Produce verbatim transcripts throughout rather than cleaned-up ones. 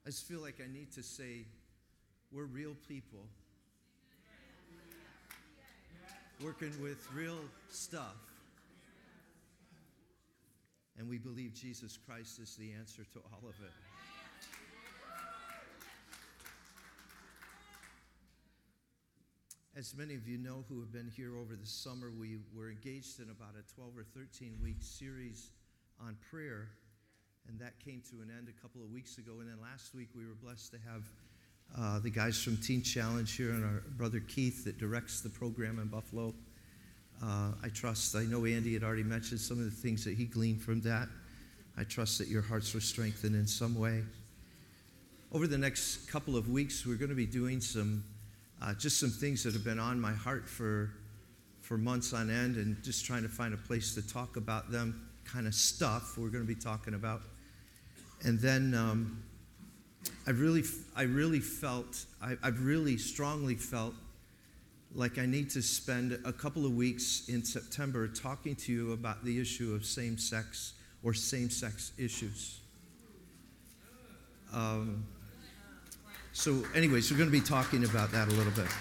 I just feel like I need to say, we're real people working with real stuff. And we believe Jesus Christ is the answer to all of it. As many of you know who have been here over the summer, we were engaged in about a twelve or thirteen week series on prayer, and that came to an end a couple of weeks ago. And then last week we were blessed to have uh, the guys from Teen Challenge here and our brother Keith that directs the program in Buffalo. Uh, I trust, I know Andy had already mentioned some of the things that he gleaned from that. I trust that your hearts were strengthened in some way. Over the next couple of weeks, we're going to be doing some Uh, just some things that have been on my heart for for months on end, and just trying to find a place to talk about them kind of stuff we're going to be talking about. And then um, I really, I really felt, I, I've really strongly felt like I need to spend a couple of weeks in September talking to you about the issue of same-sex or same-sex issues. Um, So anyways, we're going to be talking about that a little bit.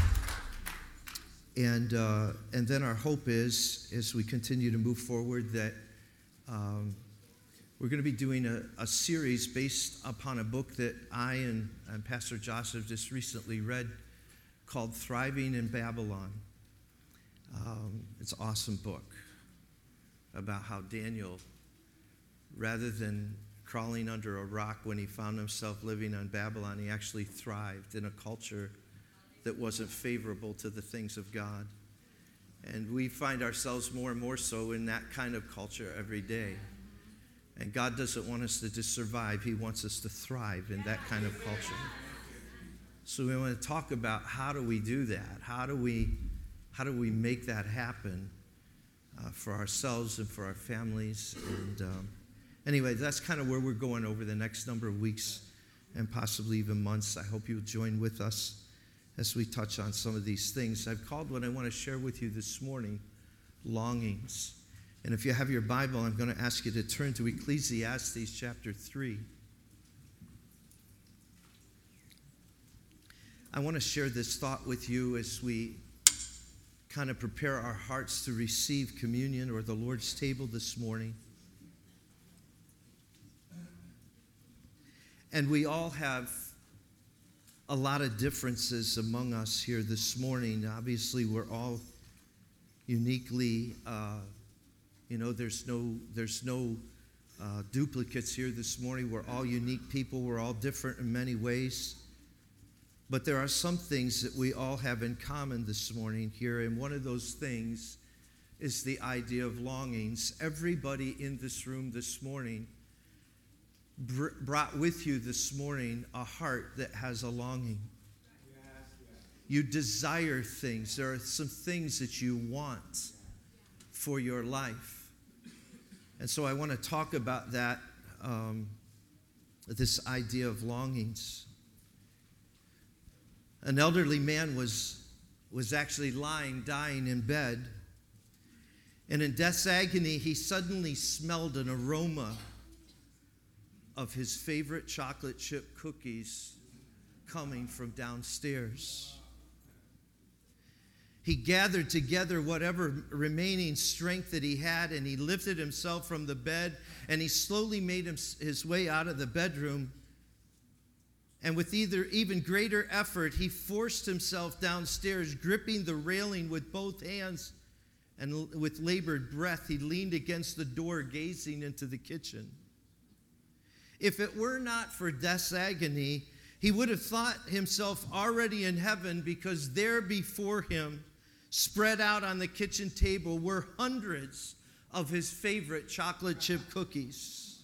And uh, and then our hope is, as we continue to move forward, that um, we're going to be doing a, a series based upon a book that I and, and Pastor Josh have just recently read called Thriving in Babylon. Um, it's an awesome book about how Daniel, rather than crawling under a rock when he found himself living on Babylon, he actually thrived in a culture that wasn't favorable to the things of God. And we find ourselves more and more so in that kind of culture every day. And God doesn't want us to just survive. He wants us to thrive in that kind of culture. So we want to talk about, how do we do that? How do we, how do we make that happen uh, for ourselves and for our families? And um, Anyway, that's kind of where we're going over the next number of weeks and possibly even months. I hope you'll join with us as we touch on some of these things. I've called what I want to share with you this morning, longings. And if you have your Bible, I'm going to ask you to turn to Ecclesiastes chapter three. I want to share this thought with you as we kind of prepare our hearts to receive communion or the Lord's table this morning. And we all have a lot of differences among us here this morning. Obviously, we're all uniquely, uh, you know, there's no there's no uh, duplicates here this morning. We're all unique people. We're all different in many ways. But there are some things that we all have in common this morning here. And one of those things is the idea of longings. Everybody in this room this morning brought with you this morning a heart that has a longing. You desire things. There are some things that you want for your life. And so I want to talk about that, um, this idea of longings. An elderly man was, was actually lying, dying in bed. And in death's agony, he suddenly smelled an aroma of his favorite chocolate chip cookies coming from downstairs. He gathered together whatever remaining strength that he had, and he lifted himself from the bed, and he slowly made his way out of the bedroom. And with either even greater effort, he forced himself downstairs, gripping the railing with both hands, and with labored breath, he leaned against the door, gazing into the kitchen. If it were not for death's agony, he would have thought himself already in heaven, because there before him, spread out on the kitchen table, were hundreds of his favorite chocolate chip cookies.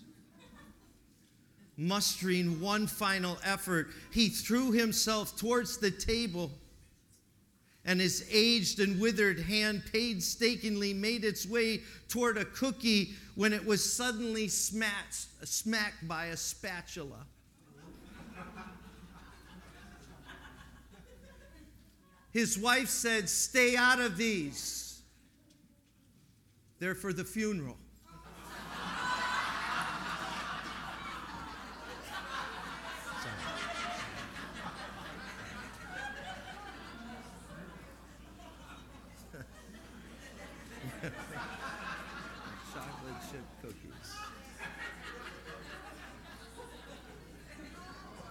Mustering one final effort, he threw himself towards the table, and his aged and withered hand painstakingly made its way toward a cookie when it was suddenly smacked, smacked by a spatula. His wife said, "Stay out of these. They're for the funeral."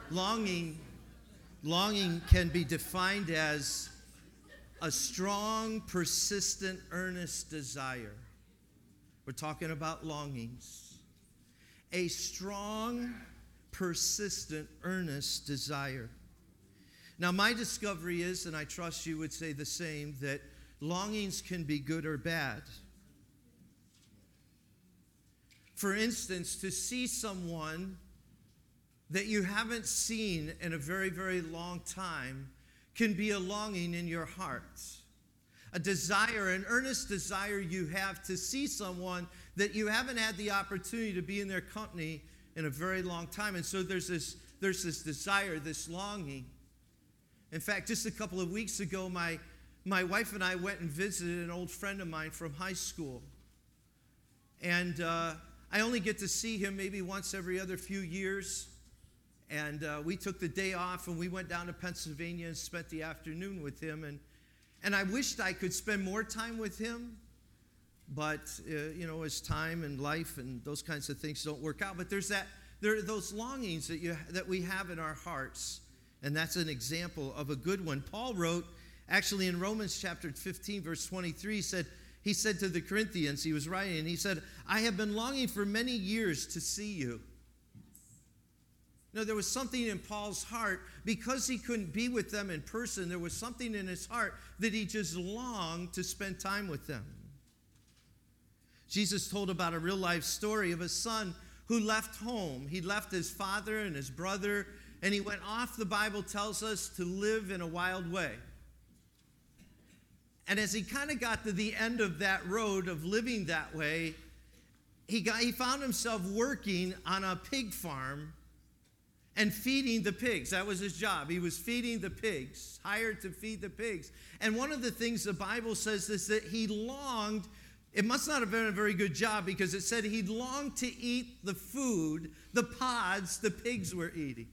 Longing, longing can be defined as a strong, persistent, earnest desire. We're talking about longings. A strong, persistent, earnest desire. Now, my discovery is, and I trust you would say the same, that longings can be good or bad. For instance, to see someone that you haven't seen in a very, very long time can be a longing in your heart. A desire, an earnest desire you have to see someone that you haven't had the opportunity to be in their company in a very long time. And so there's this, there's this desire, this longing. In fact, just a couple of weeks ago, my, my wife and I went and visited an old friend of mine from high school. And uh, I only get to see him maybe once every other few years. And uh, we took the day off and we went down to Pennsylvania and spent the afternoon with him. And, and I wished I could spend more time with him. But, uh, you know, as time and life and those kinds of things don't work out. But there's that, there are those longings that, you, that we have in our hearts. And that's an example of a good one. Paul wrote, actually in Romans chapter fifteen, verse twenty-three, said, he said to the Corinthians, he was writing, and he said, I have been longing for many years to see you. No, there was something in Paul's heart. Because he couldn't be with them in person, there was something in his heart that he just longed to spend time with them. Jesus told about a real life story of a son who left home. He left his father and his brother, and he went off, the Bible tells us, to live in a wild way. And as he kind of got to the end of that road of living that way, he got he found himself working on a pig farm and feeding the pigs. That was his job. He was feeding the pigs, hired to feed the pigs. And one of the things the Bible says is that he longed, it must not have been a very good job, because it said he longed to eat the food, the pods the pigs were eating.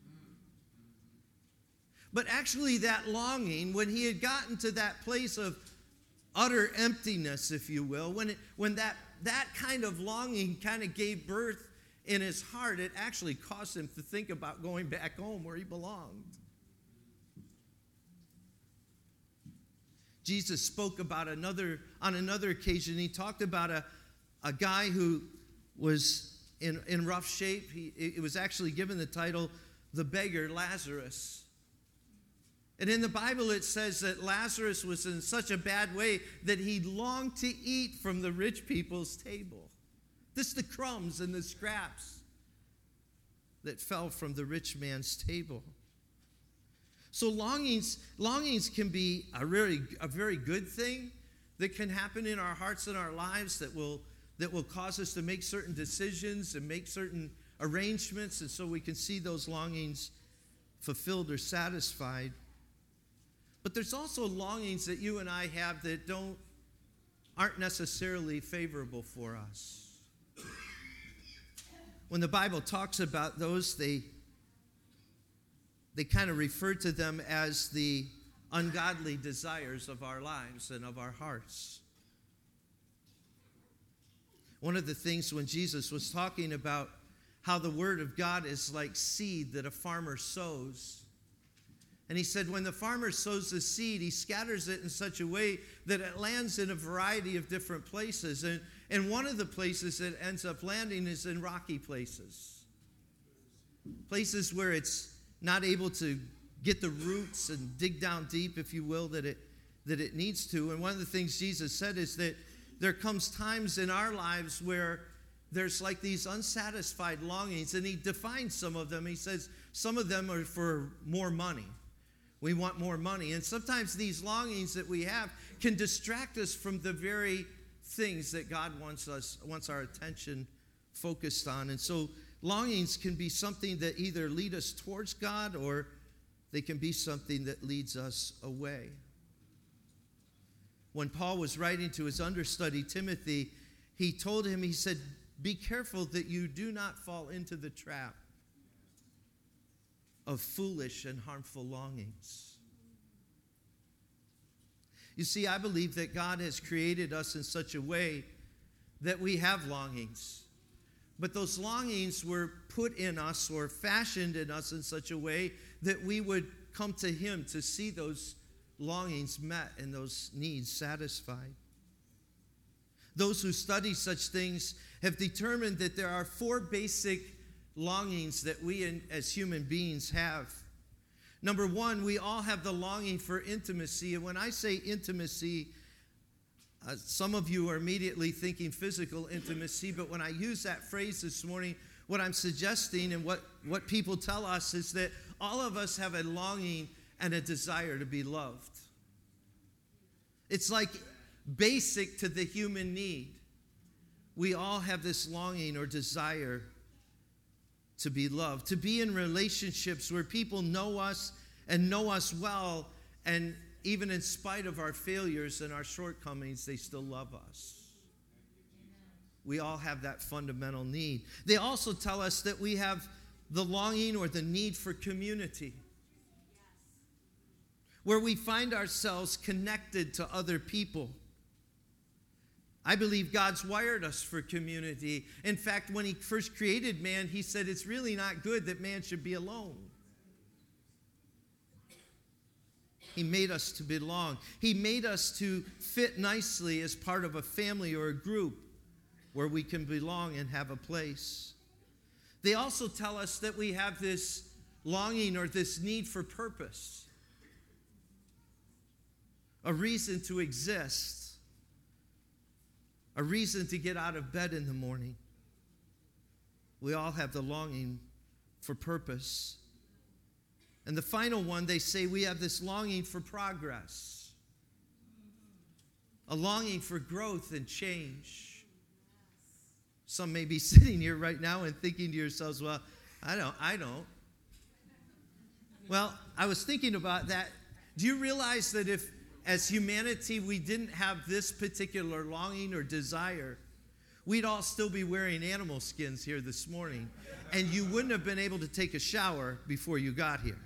But actually that longing, when he had gotten to that place of utter emptiness, if you will, when, it, when that, that kind of longing kind of gave birth in his heart, it actually caused him to think about going back home where he belonged. Jesus spoke about another, on another occasion, he talked about a, a guy who was in, in rough shape. He, it was actually given the title, the beggar Lazarus. And in the Bible it says that Lazarus was in such a bad way that he longed to eat from the rich people's table. Just the crumbs and the scraps that fell from the rich man's table. So longings, longings can be a very, a very good thing that can happen in our hearts and our lives that will, that will cause us to make certain decisions and make certain arrangements, and so we can see those longings fulfilled or satisfied. But there's also longings that you and I have that don't, aren't necessarily favorable for us. When the Bible talks about those, they, they kind of refer to them as the ungodly desires of our lives and of our hearts. One of the things when Jesus was talking about how the Word of God is like seed that a farmer sows, and he said when the farmer sows the seed, he scatters it in such a way that it lands in a variety of different places. And, and one of the places it ends up landing is in rocky places. Places where it's not able to get the roots and dig down deep, if you will, that it, that it needs to. And one of the things Jesus said is that there comes times in our lives where there's like these unsatisfied longings. And he defines some of them. He says some of them are for more money. We want more money. And sometimes these longings that we have can distract us from the very things that God wants us, wants our attention focused on. And so longings can be something that either lead us towards God or they can be something that leads us away. When Paul was writing to his understudy Timothy, he told him, he said, be careful that you do not fall into the trap of foolish and harmful longings. You see, I believe that God has created us in such a way that we have longings. But those longings were put in us or fashioned in us in such a way that we would come to him to see those longings met and those needs satisfied. Those who study such things have determined that there are four basic longings that we as human beings have. Number one, we all have the longing for intimacy. And when I say intimacy, uh, some of you are immediately thinking physical intimacy. But when I use that phrase this morning, what I'm suggesting and what, what people tell us is that all of us have a longing and a desire to be loved. It's like basic to the human need. We all have this longing or desire to be loved, to be in relationships where people know us and know us well, and even in spite of our failures and our shortcomings, they still love us. We all have that fundamental need. They also tell us that we have the longing or the need for community, where we find ourselves connected to other people. I believe God's wired us for community. In fact, when he first created man, he said it's really not good that man should be alone. He made us to belong. He made us to fit nicely as part of a family or a group where we can belong and have a place. They also tell us that we have this longing or this need for purpose, a reason to exist. A reason to get out of bed in the morning. We all have the longing for purpose. And the final one, they say we have this longing for progress. A longing for growth and change. Some may be sitting here right now and thinking to yourselves, well, I don't, I don't. Well, I was thinking about that. Do you realize that if as humanity, we didn't have this particular longing or desire, we'd all still be wearing animal skins here this morning, and you wouldn't have been able to take a shower before you got here.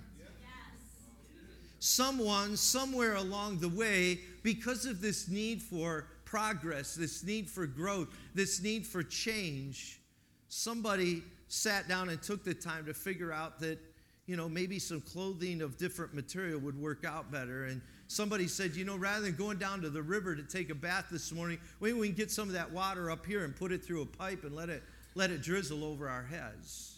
Someone, somewhere along the way, because of this need for progress, this need for growth, this need for change, somebody sat down and took the time to figure out that, you know, maybe some clothing of different material would work out better. And somebody said, you know, rather than going down to the river to take a bath this morning, maybe we can get some of that water up here and put it through a pipe and let it let it drizzle over our heads.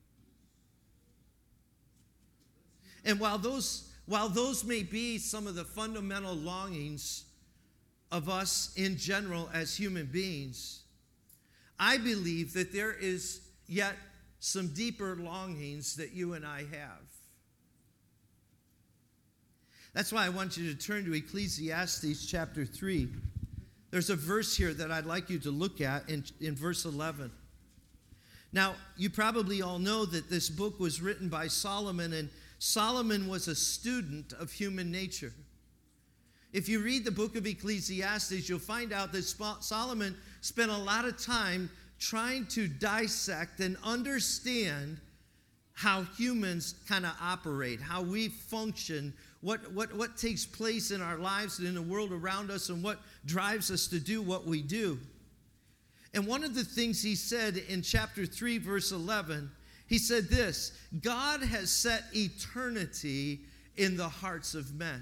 And while those while those may be some of the fundamental longings of us in general as human beings, I believe that there is yet some deeper longings that you and I have. That's why I want you to turn to Ecclesiastes chapter three. There's a verse here that I'd like you to look at in, in verse eleven. Now, you probably all know that this book was written by Solomon, and Solomon was a student of human nature. If you read the book of Ecclesiastes, you'll find out that Solomon spent a lot of time trying to dissect and understand how humans kind of operate, how we function, what, what, what takes place in our lives and in the world around us, and what drives us to do what we do. And one of the things he said in chapter three, verse eleven, he said this: God has set eternity in the hearts of men.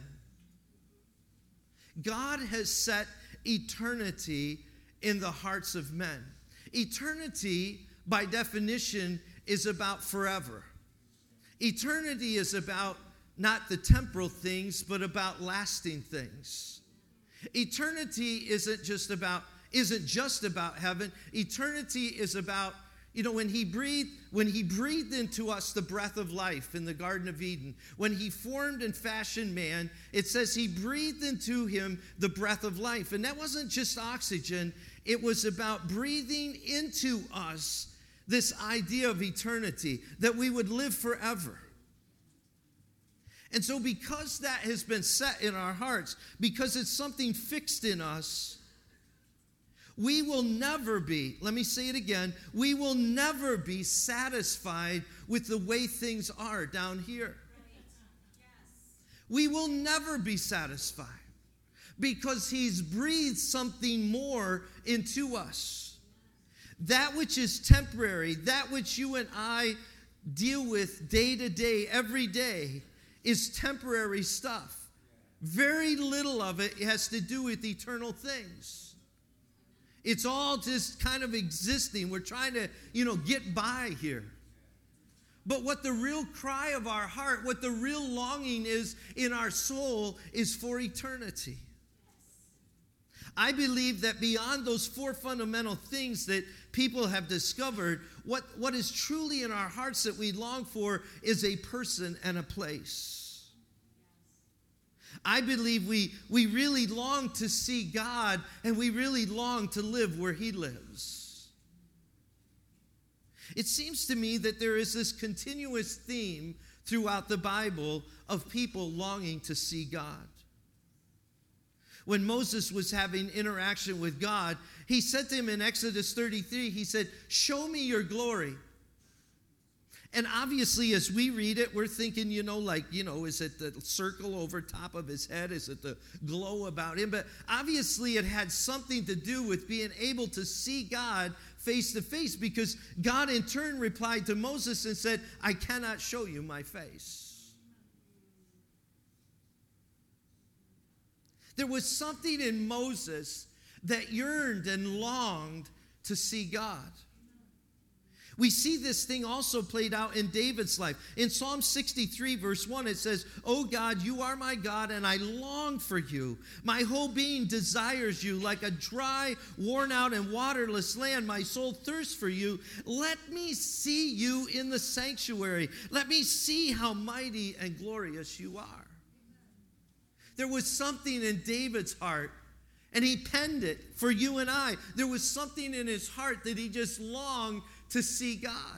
God has set eternity in the hearts of men. Eternity, by definition, is about forever. Eternity is about not the temporal things, but about lasting things. Eternity isn't just about isn't just about heaven. Eternity is about, you know, when he breathed, when he breathed into us the breath of life in the Garden of Eden, when he formed and fashioned man, it says he breathed into him the breath of life. And that wasn't just oxygen. It was about breathing into us this idea of eternity, that we would live forever. And so because that has been set in our hearts, because it's something fixed in us, we will never be, let me say it again, we will never be satisfied with the way things are down here. We will never be satisfied because he's breathed something more into us. That which is temporary, that which you and I deal with day to day, every day, is temporary stuff. Very little of it has to do with eternal things. It's all just kind of existing. We're trying to, you know, get by here. But what the real cry of our heart, what the real longing is in our soul is for eternity. I believe that beyond those four fundamental things that people have discovered, what, what is truly in our hearts that we long for is a person and a place. I believe we, we really long to see God, and we really long to live where He lives. It seems to me that there is this continuous theme throughout the Bible of people longing to see God. When Moses was having interaction with God, he said to him in Exodus thirty-three, he said, "Show me your glory." And obviously, as we read it, we're thinking, you know, like, you know, is it the circle over top of his head? Is it the glow about him? But obviously, it had something to do with being able to see God face to face, because God in turn replied to Moses and said, "I cannot show you my face." There was something in Moses that yearned and longed to see God. We see this thing also played out in David's life. In Psalm sixty-three, verse one, it says, "O God, you are my God, and I long for you. My whole being desires you. Like a dry, worn out, and waterless land, my soul thirsts for you. Let me see you in the sanctuary. Let me see how mighty and glorious you are." There was something in David's heart, and he penned it for you and I. There was something in his heart that he just longed to see God.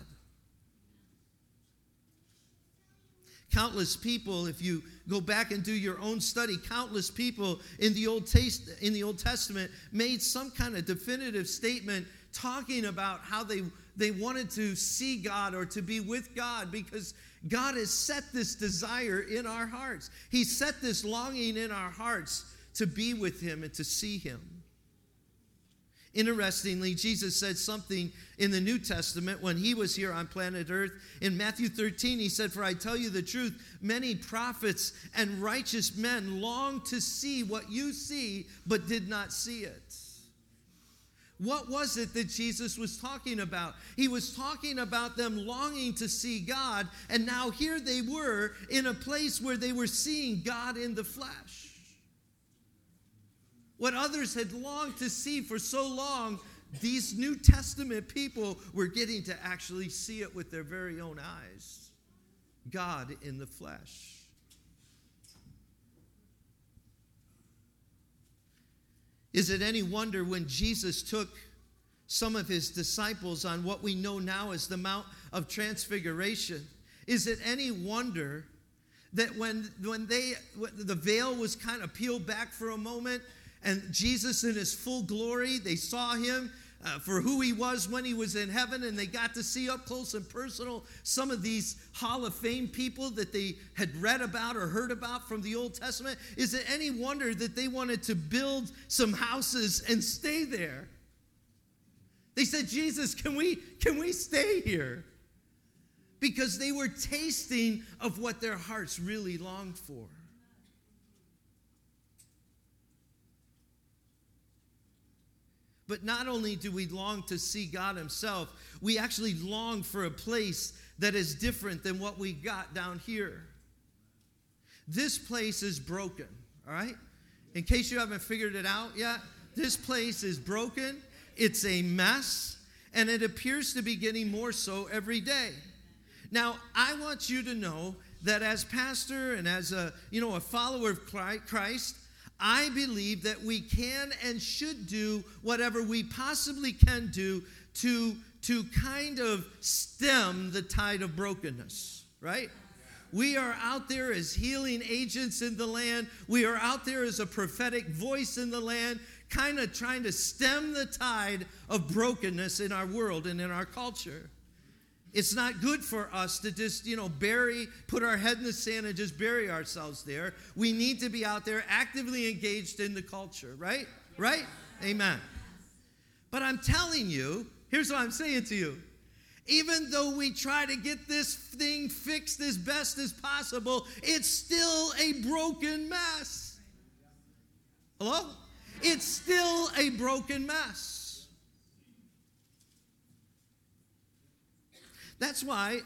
Countless people, if you go back and do your own study, countless people in the Old Taste, in the Old Testament made some kind of definitive statement talking about how they, they wanted to see God or to be with God, because God has set this desire in our hearts. He set this longing in our hearts to be with Him and to see Him. Interestingly, Jesus said something in the New Testament when He was here on planet Earth. In Matthew thirteen, He said, "For I tell you the truth, many prophets and righteous men long to see what you see, but did not see it." What was it that Jesus was talking about? He was talking about them longing to see God, and now here they were in a place where they were seeing God in the flesh. What others had longed to see for so long, these New Testament people were getting to actually see it with their very own eyes. God in the flesh. Is it any wonder when Jesus took some of His disciples on what we know now as the Mount of Transfiguration? Is it any wonder that when, when they when the veil was kind of peeled back for a moment, and Jesus in His full glory, they saw Him uh, for who He was when He was in heaven, and they got to see up close and personal some of these Hall of Fame people that they had read about or heard about from the Old Testament? Is it any wonder that they wanted to build some houses and stay there? They said, "Jesus, can we, can we stay here?" Because they were tasting of what their hearts really longed for. But not only do we long to see God Himself, we actually long for a place that is different than what we got down here. This place is broken, all right? In case you haven't figured it out yet, this place is broken, it's a mess, and it appears to be getting more so every day. Now, I want you to know that as pastor and as a, you know, a follower of Christ, I believe that we can and should do whatever we possibly can do to, to kind of stem the tide of brokenness, right? We are out there as healing agents in the land. We are out there as a prophetic voice in the land, kind of trying to stem the tide of brokenness in our world and in our culture. It's not good for us to just, you know, bury, put our head in the sand and just bury ourselves there. We need to be out there actively engaged in the culture, right? Right? Amen. But I'm telling you, Here's what I'm saying to you. Even though we try to get this thing fixed as best as possible, it's still a broken mess. Hello? It's still a broken mess. That's why,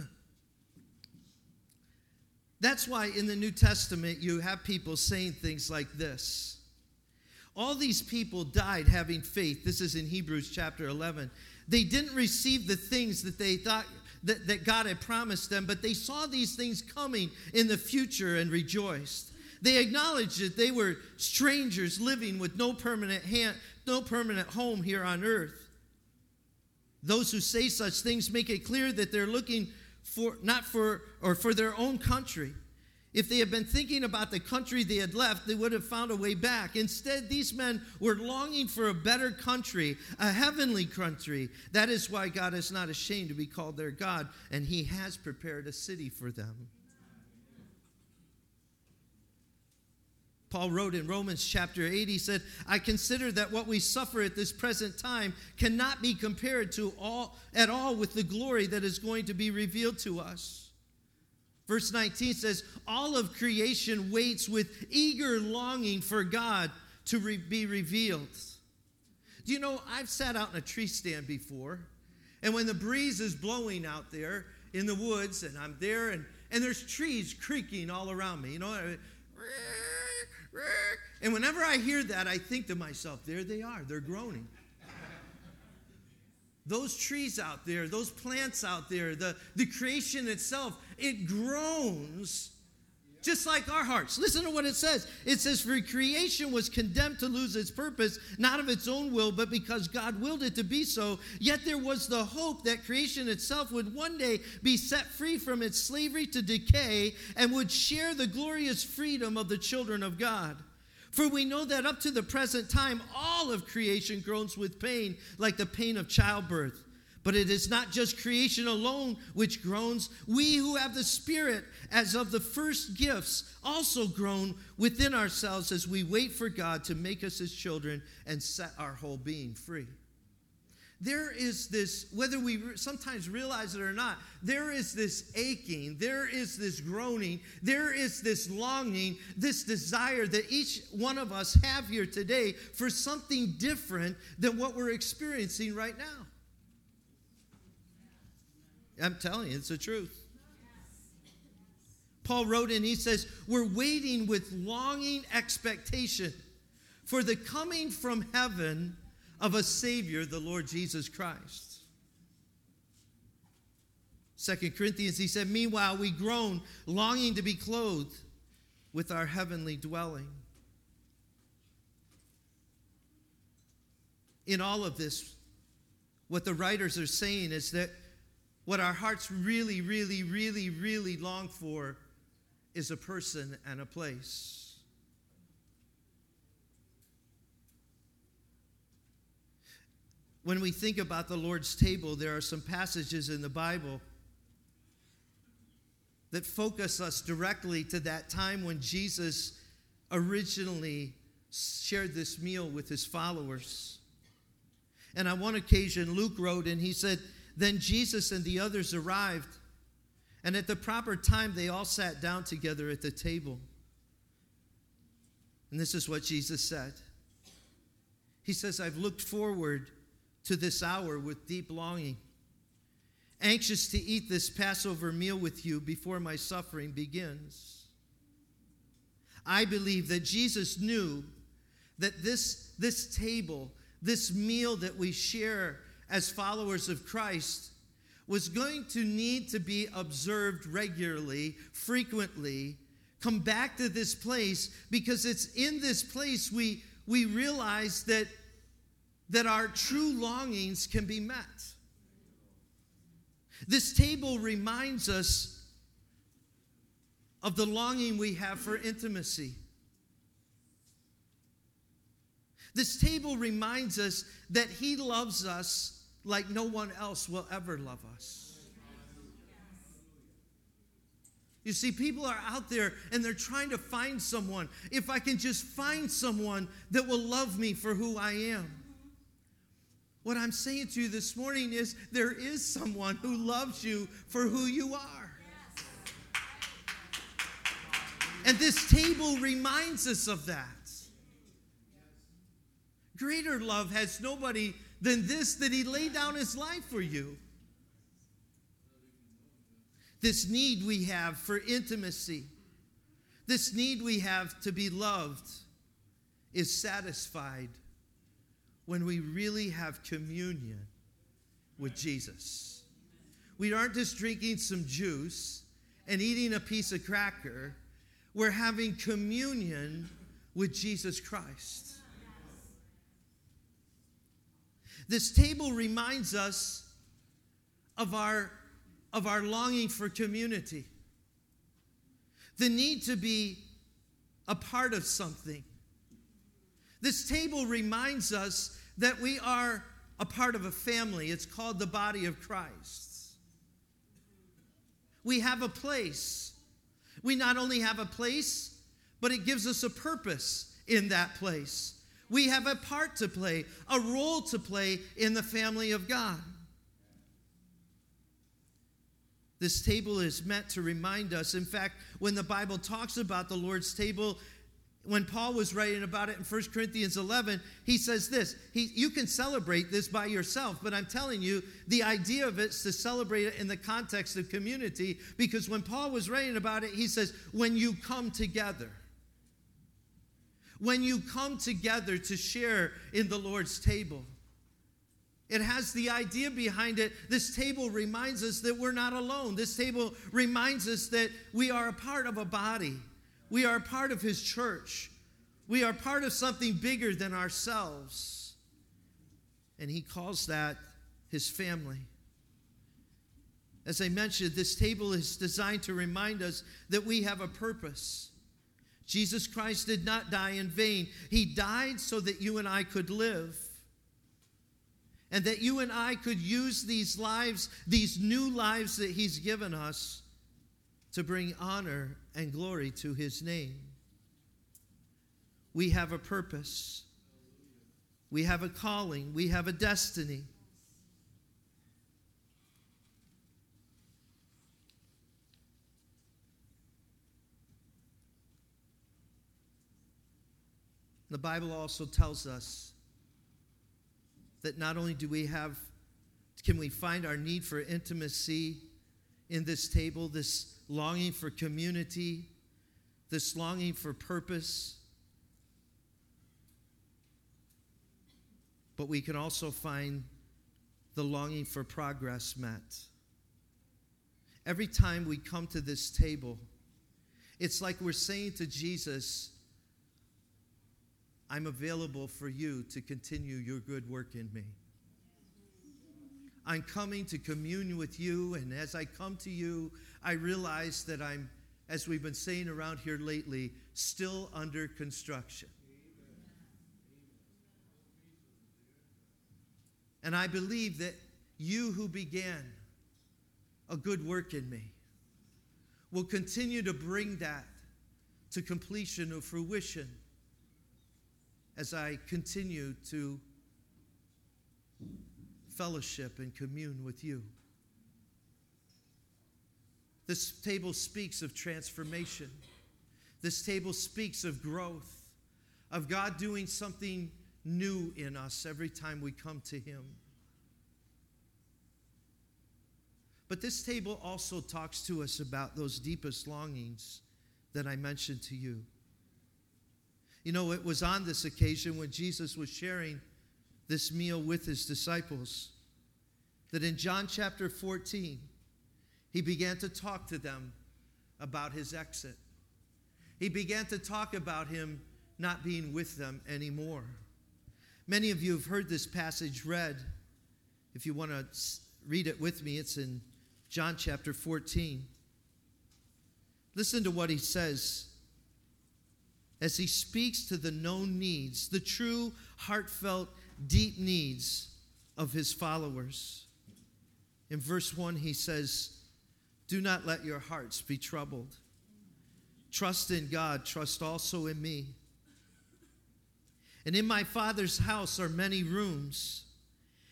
that's why in the New Testament you have people saying things like this. All these people died having faith. This is in Hebrews chapter eleven. They didn't receive the things that they thought that, that God had promised them, but they saw these things coming in the future and rejoiced. They acknowledged that they were strangers living with no permanent hand, no permanent home here on earth. Those who say such things make it clear that they're looking for not for or for their own country. If they had been thinking about the country they had left, they would have found a way back. Instead, these men were longing for a better country, a heavenly country. That is why God is not ashamed to be called their God, and he has prepared a city for them. Paul wrote in Romans chapter eight, he said, I consider that what we suffer at this present time cannot be compared to all at all with the glory that is going to be revealed to us. Verse nineteen says, all of creation waits with eager longing for God to re- be revealed. Do you know, I've sat out in a tree stand before, and when the breeze is blowing out there in the woods, and I'm there, and, and there's trees creaking all around me, you know, and whenever I hear that, I think to myself, there they are, they're groaning. Those trees out there, those plants out there, the, the creation itself, it groans just like our hearts. Listen to what it says. It says, for creation was condemned to lose its purpose, not of its own will, but because God willed it to be so. Yet there was the hope that creation itself would one day be set free from its slavery to decay and would share the glorious freedom of the children of God. For we know that up to the present time, all of creation groans with pain, like the pain of childbirth. But it is not just creation alone which groans. We who have the Spirit as of the first gifts also groan within ourselves as we wait for God to make us his children and set our whole being free. There is this, whether we sometimes realize it or not, there is this aching, there is this groaning, there is this longing, this desire that each one of us have here today for something different than what we're experiencing right now. I'm telling you, it's the truth. Paul wrote and he says, we're waiting with longing expectation for the coming from heaven of a Savior, the Lord Jesus Christ. Second Corinthians, he said, meanwhile we groan, longing to be clothed with our heavenly dwelling. In all of this, what the writers are saying is that what our hearts really, really, really, really long for is a person and a place. When we think about the Lord's table, there are some passages in the Bible that focus us directly to that time when Jesus originally shared this meal with his followers. And on one occasion, Luke wrote, and he said, then Jesus and the others arrived, and at the proper time, they all sat down together at the table. And this is what Jesus said. He says, I've looked forward to this hour with deep longing, anxious to eat this Passover meal with you before my suffering begins. I believe that Jesus knew that this, this table, this meal that we share as followers of Christ, was going to need to be observed regularly, frequently. Come back to this place, because it's in this place we, we realize that that our true longings can be met. This table reminds us of the longing we have for intimacy. This table reminds us that he loves us like no one else will ever love us. You see, people are out there and they're trying to find someone. If I can just find someone that will love me for who I am. What I'm saying to you this morning is there is someone who loves you for who you are. And this table reminds us of that. Greater love has nobody than this, that he laid down his life for you. This need we have for intimacy, this need we have to be loved, is satisfied when we really have communion with Jesus. We aren't just drinking some juice and eating a piece of cracker. We're having communion with Jesus Christ. This table reminds us of our, of our longing for community, the need to be a part of something. This table reminds us that we are a part of a family. It's called the body of Christ. We have a place. We not only have a place, but it gives us a purpose in that place. We have a part to play, a role to play in the family of God. This table is meant to remind us. In fact, when the Bible talks about the Lord's table, when Paul was writing about it in First Corinthians eleven, he says this, he, you can celebrate this by yourself, but I'm telling you, the idea of it is to celebrate it in the context of community, because when Paul was writing about it, he says, when you come together, when you come together to share in the Lord's table, it has the idea behind it. This table reminds us that we're not alone. This table reminds us that we are a part of a body. We are a part of his church. We are part of something bigger than ourselves. And he calls that his family. As I mentioned, this table is designed to remind us that we have a purpose. Jesus Christ did not die in vain. He died so that you and I could live. And that you and I could use these lives, these new lives that he's given us, to bring honor and glory to his name. We have a purpose. We have a calling. We have a destiny. The Bible also tells us that not only do we have, can we find our need for intimacy in this table, this longing for community, this longing for purpose, but we can also find the longing for progress met. Every time we come to this table, it's like we're saying to Jesus, I'm available for you to continue your good work in me. I'm coming to commune with you, and as I come to you, I realize that I'm, as we've been saying around here lately, still under construction. And I believe that you who began a good work in me will continue to bring that to completion or fruition as I continue to fellowship and commune with you. This table speaks of transformation. This table speaks of growth, of God doing something new in us every time we come to him. But this table also talks to us about those deepest longings that I mentioned to you. You know, it was on this occasion when Jesus was sharing this meal with his disciples that in John chapter fourteen, he began to talk to them about his exit. He began to talk about him not being with them anymore. Many of you have heard this passage read. If you want to read it with me, it's in John chapter fourteen. Listen to what he says as he speaks to the known needs, the true, heartfelt, deep needs of his followers. In verse one, he says, do not let your hearts be troubled. Trust in God, trust also in me. And in my Father's house are many rooms.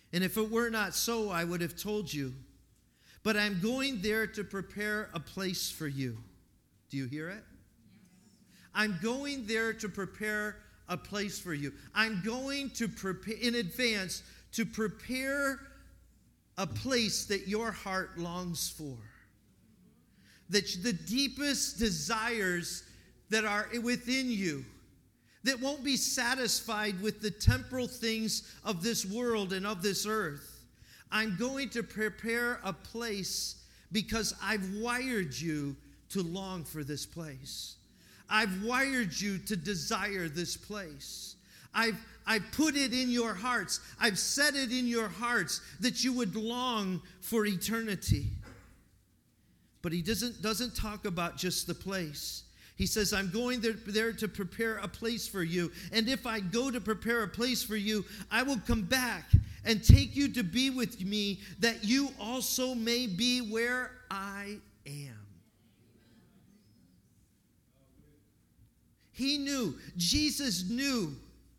And if it were not so, I would have told you. But I'm going there to prepare a place for you. Do you hear it? I'm going there to prepare a place for you. I'm going to prepare in advance to prepare a place that your heart longs for. That the deepest desires that are within you, that won't be satisfied with the temporal things of this world and of this earth. I'm going to prepare a place because I've wired you to long for this place. I've wired you to desire this place. I've, I've put it in your hearts. I've set it in your hearts that you would long for eternity. But he doesn't, doesn't talk about just the place. He says, I'm going there, there to prepare a place for you. And if I go to prepare a place for you, I will come back and take you to be with me, that you also may be where I am. He knew, Jesus knew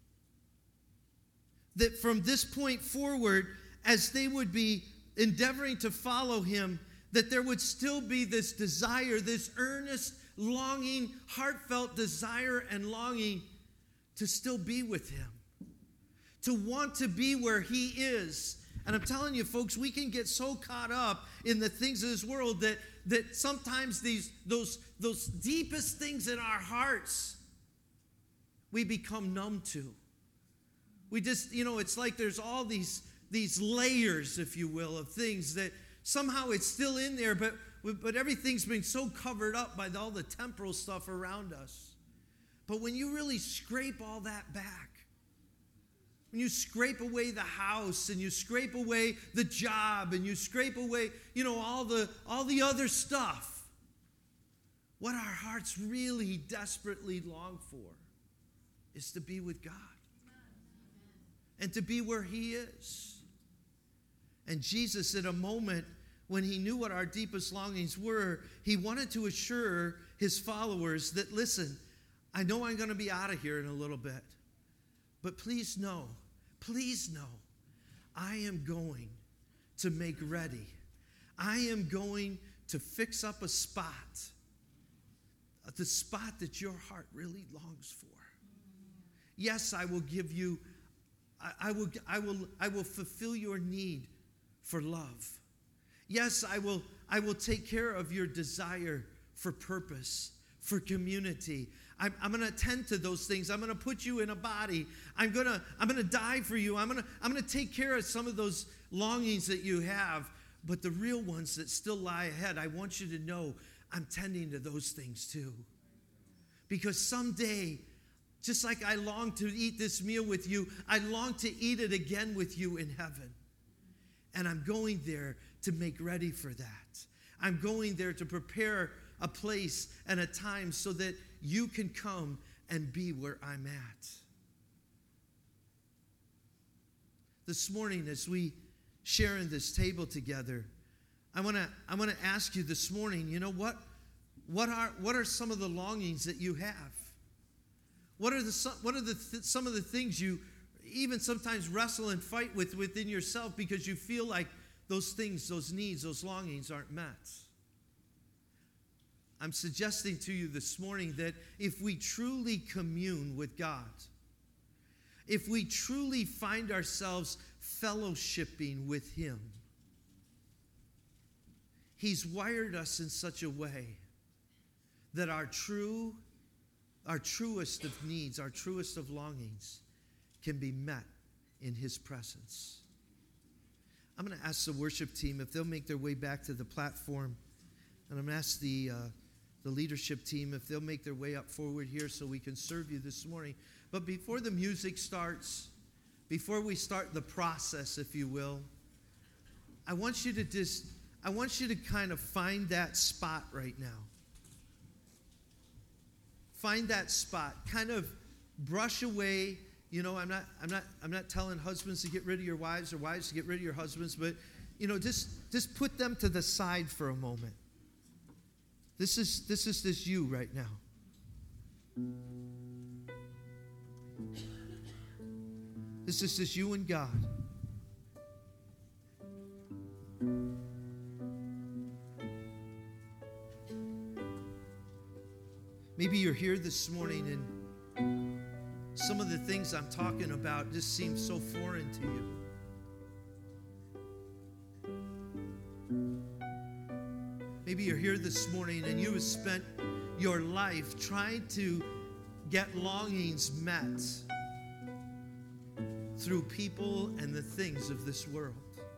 that from this point forward, as they would be endeavoring to follow him, that there would still be this desire, this earnest, longing, heartfelt desire and longing to still be with him, to want to be where he is. And I'm telling you, folks, we can get so caught up in the things of this world that, that sometimes these those, those deepest things in our hearts, we become numb to. We just, you know, it's like there's all these, these layers, if you will, of things that somehow it's still in there, but But everything's been so covered up by all the temporal stuff around us. But when you really scrape all that back, when you scrape away the house and you scrape away the job and you scrape away, you know, all the all the other stuff, what our hearts really desperately long for is to be with God and to be where he is. And Jesus, at a moment when he knew what our deepest longings were, he wanted to assure his followers that, listen, I know I'm going to be out of here in a little bit, but please know, please know, I am going to make ready. I am going to fix up a spot, the spot that your heart really longs for. Yes, I will give you, I, I will, I will, I will fulfill your need for love. Yes, I will, I will take care of your desire for purpose, for community. I'm, I'm going to attend to those things. I'm going to put you in a body. I'm going to, I'm going to die for you. I'm going to, I'm going to take care of some of those longings that you have. But the real ones that still lie ahead, I want you to know I'm tending to those things too. Because someday, just like I long to eat this meal with you, I long to eat it again with you in heaven. And I'm going there to make ready for that. I'm going there to prepare a place and a time so that you can come and be where I'm at. This morning, as we share in this table together, I want to I want to ask you this morning, you know what? What are what are some of the longings that you have? What are the what are the th- some of the things you even sometimes wrestle and fight with within yourself because you feel like those things, those needs, those longings aren't met? I'm suggesting to you this morning that if we truly commune with God, if we truly find ourselves fellowshipping with him, he's wired us in such a way that our true, our truest of needs, our truest of longings can be met in his presence. I'm going to ask the worship team if they'll make their way back to the platform. And I'm going to ask the, uh, the leadership team if they'll make their way up forward here so we can serve you this morning. But before the music starts, before we start the process, if you will, I want you to just, I want you to kind of find that spot right now. Find that spot. Kind of brush away. You know, I'm not, I'm not, I'm not telling husbands to get rid of your wives or wives to get rid of your husbands, but you know, just, just put them to the side for a moment. This is, this is this you right now. This is just you and God. Maybe you're here this morning and some of the things I'm talking about just seem so foreign to you. Maybe you're here this morning and you have spent your life trying to get longings met through people and the things of this world.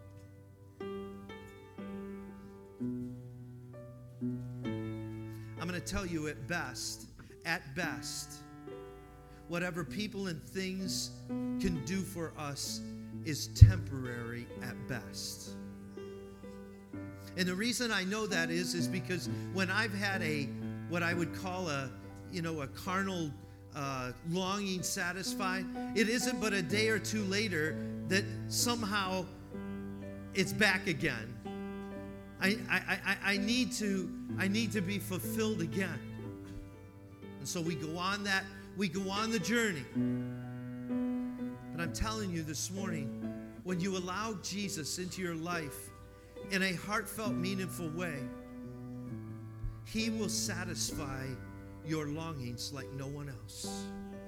I'm going to tell you at best, at best, whatever people and things can do for us is temporary at best. And the reason I know that is, is because when I've had a, what I would call a, you know, a carnal uh, longing satisfied, it isn't but a day or two later that somehow it's back again. I, I, I, I need to, I need to be fulfilled again. And so we go on that, we go on the journey. But I'm telling you this morning, when you allow Jesus into your life in a heartfelt, meaningful way, He will satisfy your longings like no one else.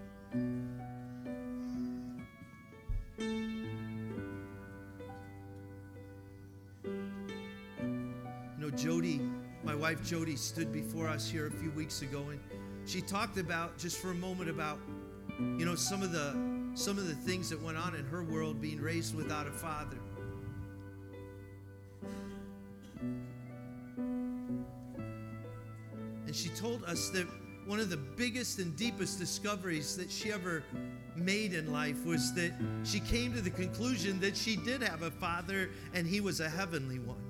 You know, Jody, my wife Jody, stood before us here a few weeks ago, and she talked about, just for a moment, about, you know, some of the some of the things that went on in her world, being raised without a father. And she told us that one of the biggest and deepest discoveries that she ever made in life was that she came to the conclusion that she did have a father, and he was a heavenly one.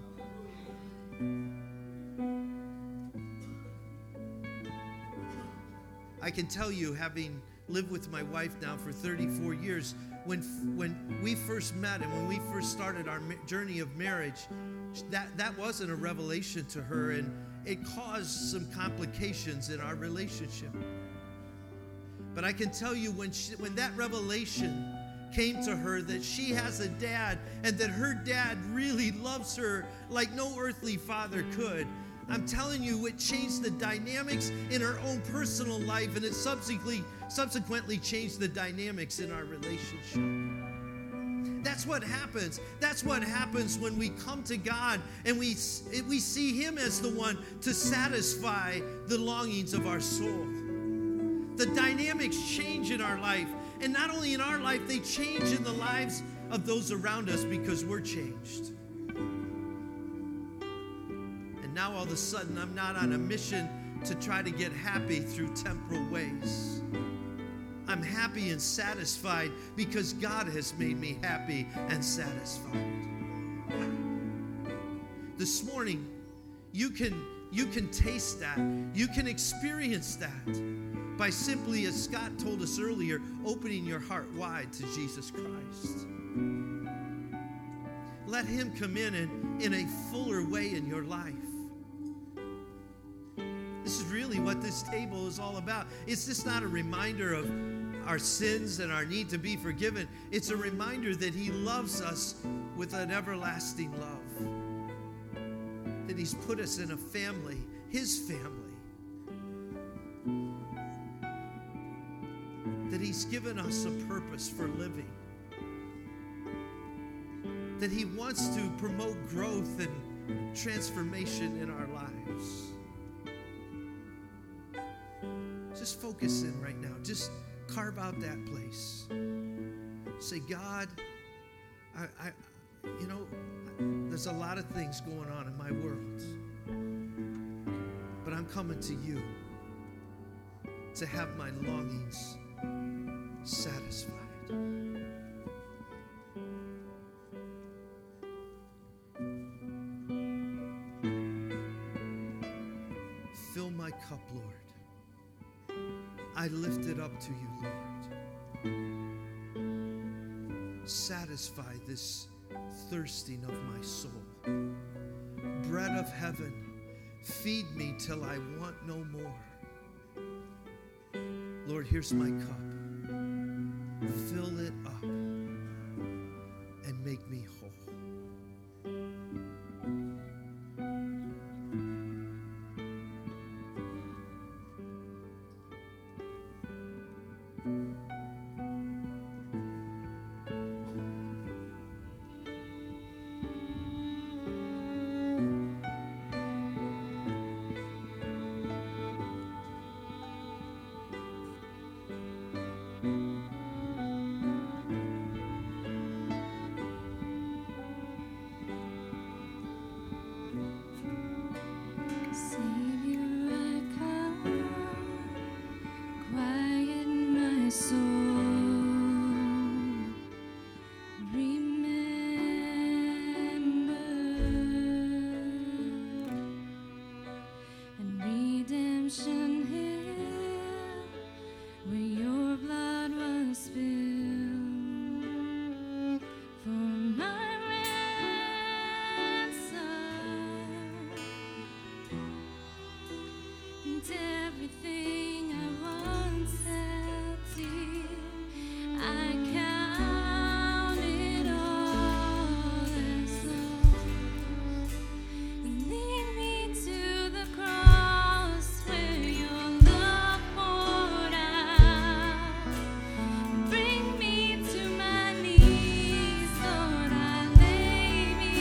I can tell you, having lived with my wife now for thirty-four years, when when we first met and when we first started our journey of marriage, that, that wasn't a revelation to her, and it caused some complications in our relationship. But I can tell you, when she, when that revelation came to her that she has a dad and that her dad really loves her like no earthly father could, I'm telling you, it changed the dynamics in her own personal life, and it subsequently, subsequently changed the dynamics in our relationship. That's what happens. That's what happens when we come to God and we, we see Him as the one to satisfy the longings of our soul. The dynamics change in our life. And not only in our life, they change in the lives of those around us because we're changed. And now all of a sudden, I'm not on a mission to try to get happy through temporal ways. I'm happy and satisfied because God has made me happy and satisfied. This morning, you can, you can taste that. You can experience that by simply, as Scott told us earlier, opening your heart wide to Jesus Christ. Let Him come in and in a fuller way in your life. This is really what this table is all about. It's just not a reminder of our sins and our need to be forgiven. It's a reminder that He loves us with an everlasting love. That He's put us in a family, His family. That He's given us a purpose for living. That He wants to promote growth and transformation in our lives. Just focus in right now. Just carve out that place. Say, God, I, I, you know, there's a lot of things going on in my world, but I'm coming to You to have my longings satisfied. Fill my cup, Lord. I lift it up to You, Lord. Satisfy this thirsting of my soul. Bread of heaven, feed me till I want no more. Lord, here's my cup. Fill it up and make me whole. redemption hill where your blood was spilled for my ransom, and everything I once held dear, I count it all as lost. Lead me to the cross where your love poured out. Bring me to my knees, Lord, I lay me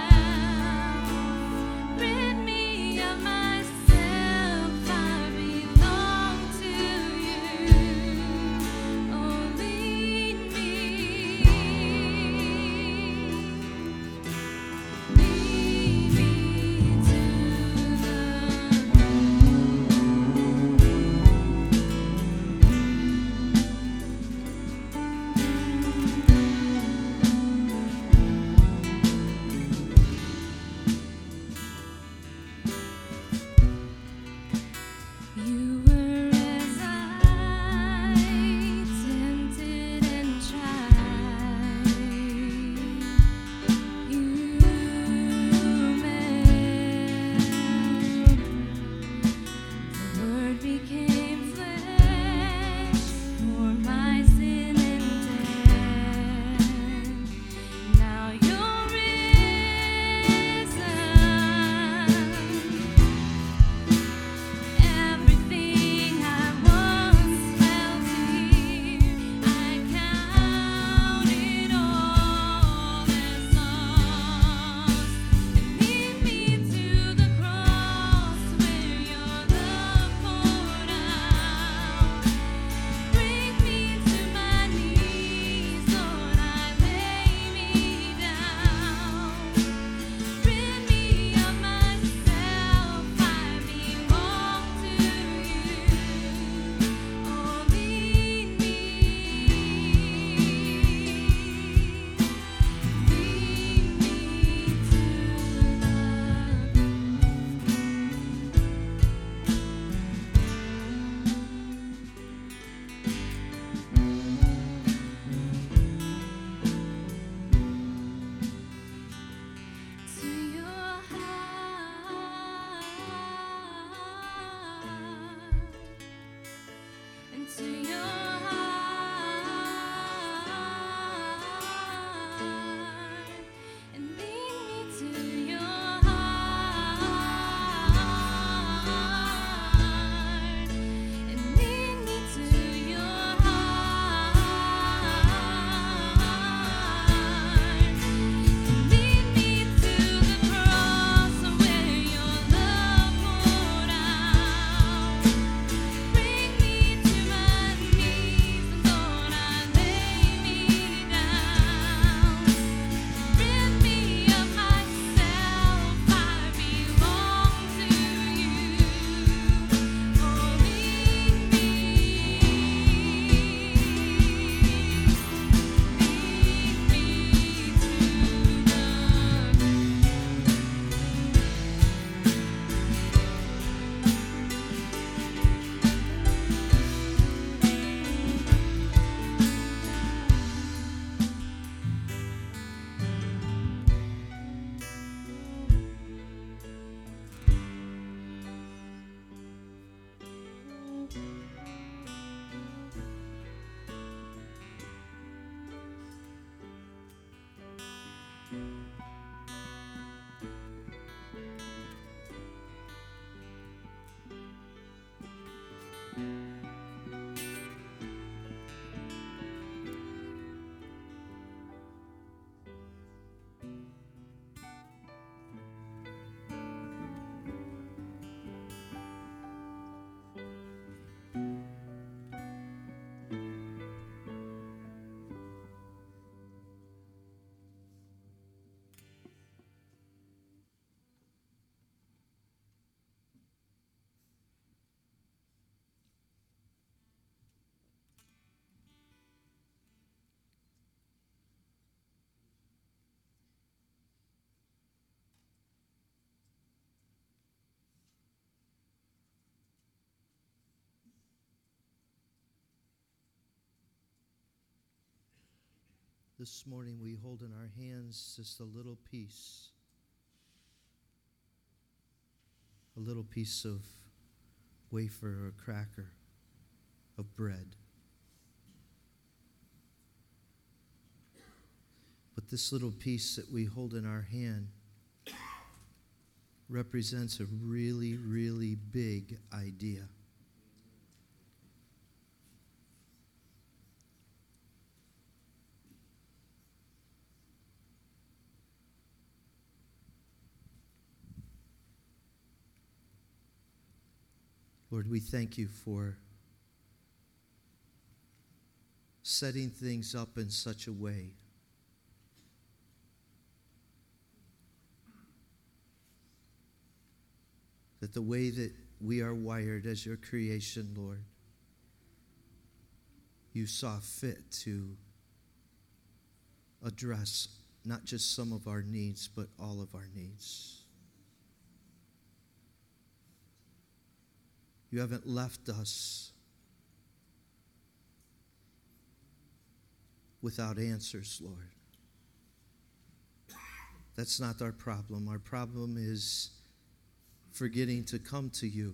down. Rid me of myself, I belong This morning we hold in our hands just a little piece, a little piece of wafer or cracker, of bread. But this little piece that we hold in our hand represents a really, really big idea. Lord, we thank you for setting things up in such a way that the way that we are wired as your creation, Lord, you saw fit to address not just some of our needs, but all of our needs. You haven't left us without answers, Lord. That's not our problem. Our problem is forgetting to come to you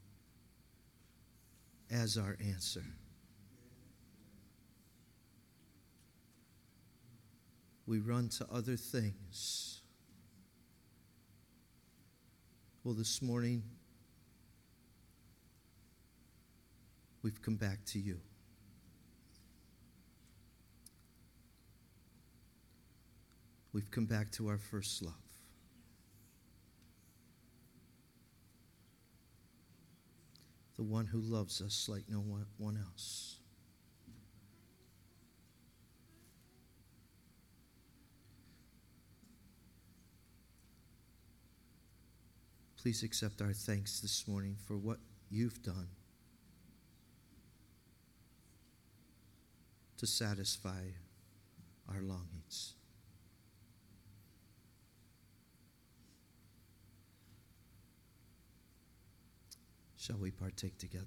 as our answer. We run to other things. Well, this morning, we've come back to you. We've come back to our first love. The one who loves us like no one else. Please accept our thanks this morning for what you've done to satisfy our longings. Shall we partake together?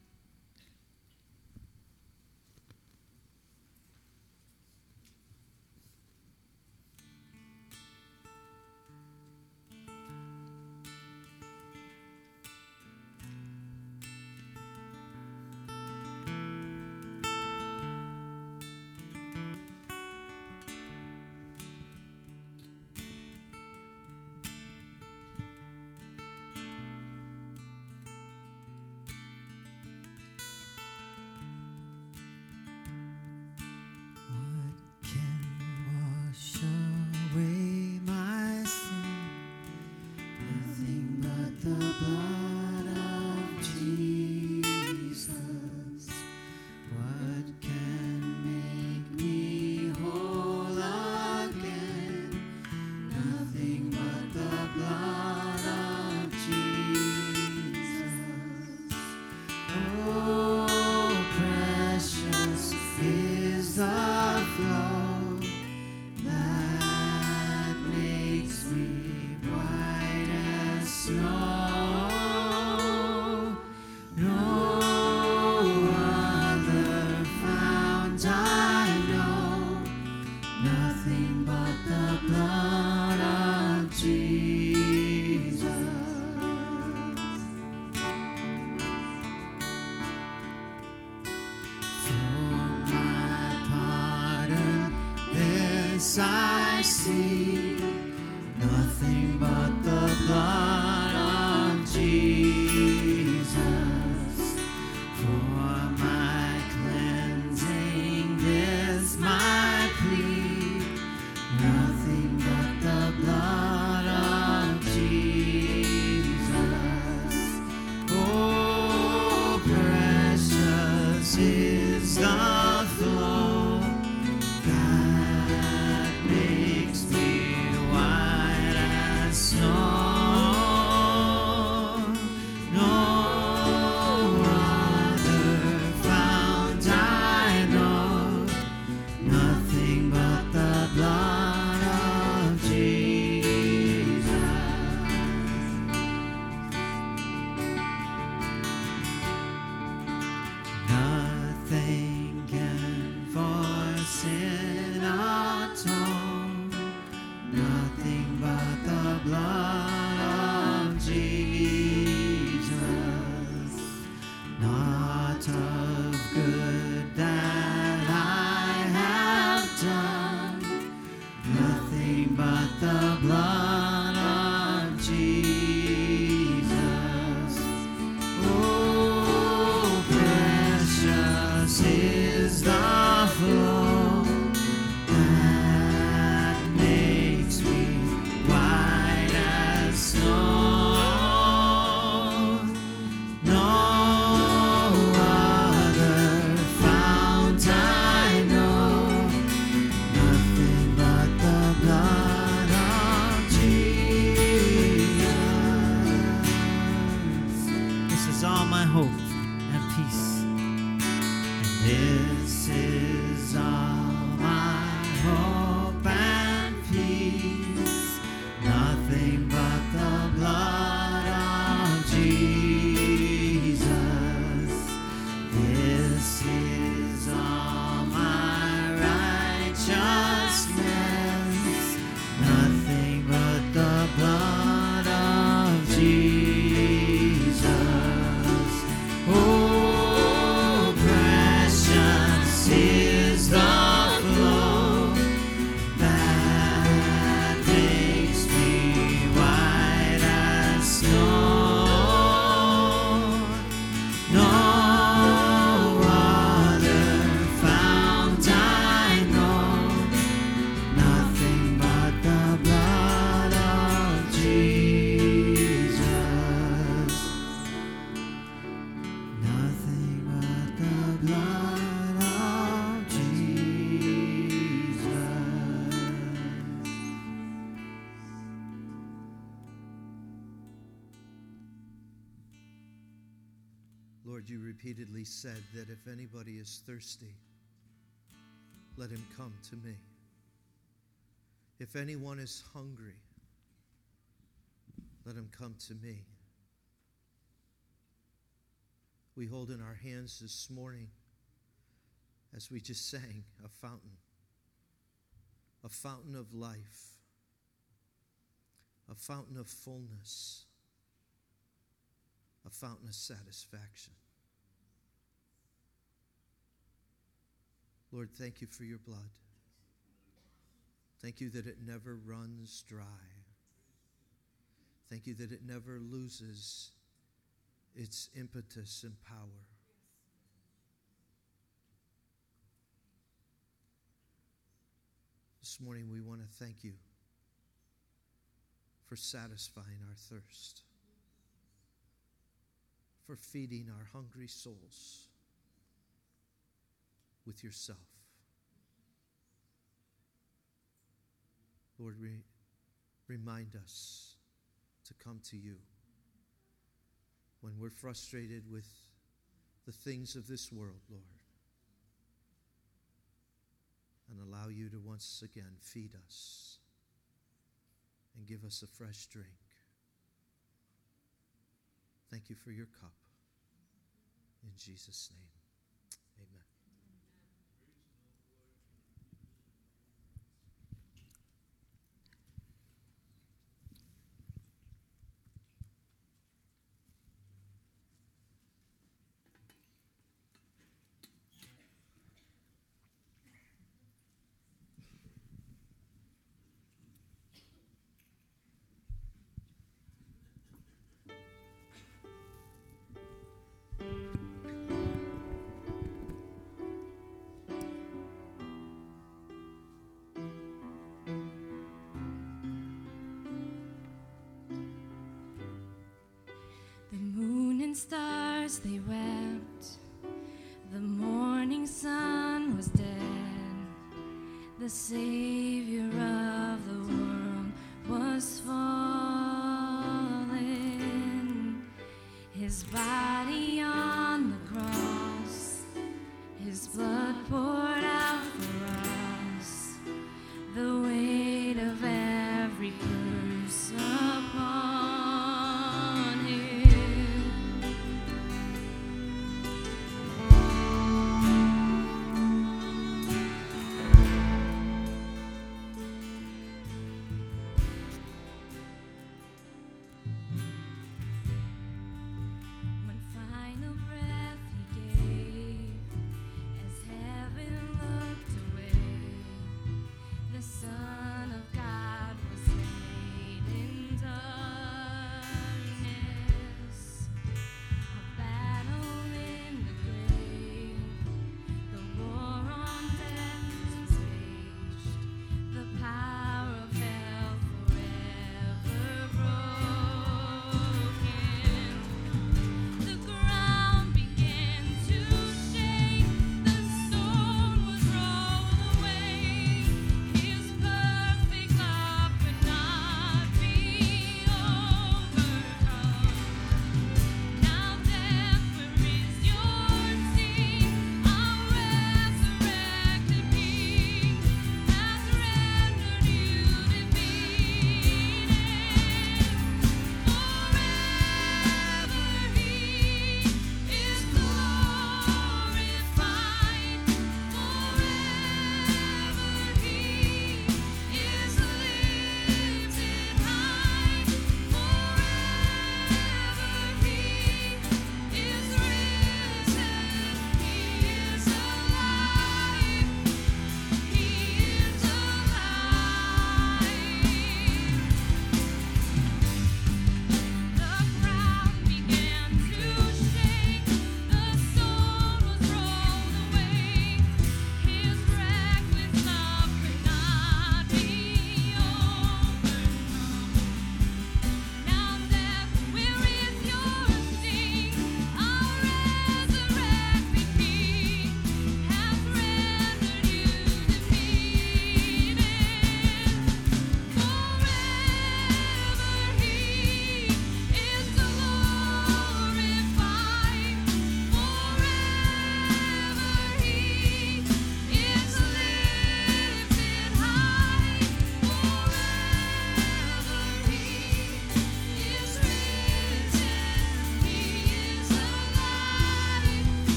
I see nothing but the blood of Jesus for my cleansing. This my plea, nothing but the blood of Jesus. Oh, precious is the flow that makes me Jesus is all my hope and peace. And this is all my hope and peace. Nothing but the blood of Jesus. This is all my righteousness. Nothing but the blood of Jesus. Oh, precious is the flow that makes me white as snow. No other fount I know, nothing but the blood of Jesus. Nothing but the blood of Jesus. Lord, you repeatedly said that if anybody is thirsty, let him come to me. If anyone is hungry, let him come to me. We hold in our hands this morning, as we just sang, a fountain, a fountain of life, a fountain of fullness, a fountain of satisfaction. Lord, thank you for your blood. Thank you that it never runs dry. Thank you that it never loses its impetus and power. This morning we want to thank you for satisfying our thirst, for feeding our hungry souls with yourself. Lord, re- remind us to come to you when we're frustrated with the things of this world, Lord, and allow you to once again feed us and give us a fresh drink. Thank you for your cup. In Jesus' name, amen. The moon and stars, they wept. The morning sun was dead. The Savior of the world was fallen. His body on the cross, his blood poured out for us. The weight of every curse upon him. When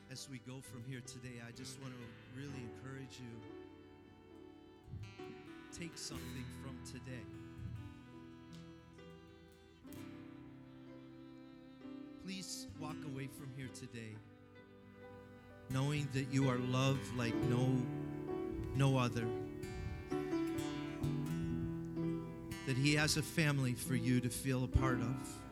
as we go from here today, I just want to really encourage you. Take something from today. Please walk away from here today knowing that you are loved like no, no other. That He has a family for you to feel a part of.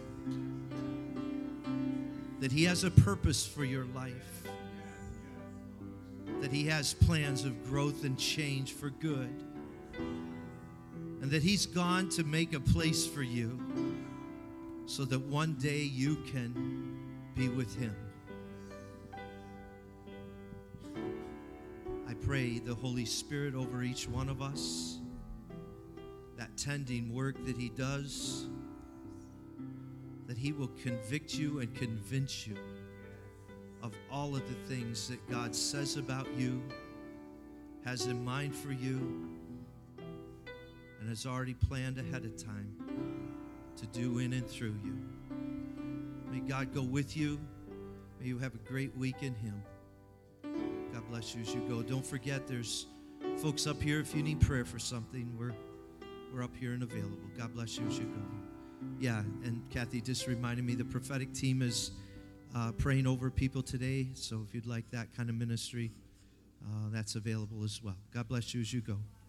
That He has a purpose for your life. That He has plans of growth and change for good. And that He's gone to make a place for you so that one day you can be with Him. I pray the Holy Spirit over each one of us, that tending work that He does, that He will convict you and convince you of all of the things that God says about you, has in mind for you, and has already planned ahead of time to do in and through you. May God go with you. May you have a great week in Him. God bless you as you go. Don't forget, there's folks up here if you need prayer for something. We're we're up here and available. God bless you as you go. Yeah, and Kathy just reminded me the prophetic team is uh, praying over people today. So if you'd like that kind of ministry, uh, that's available as well. God bless you as you go.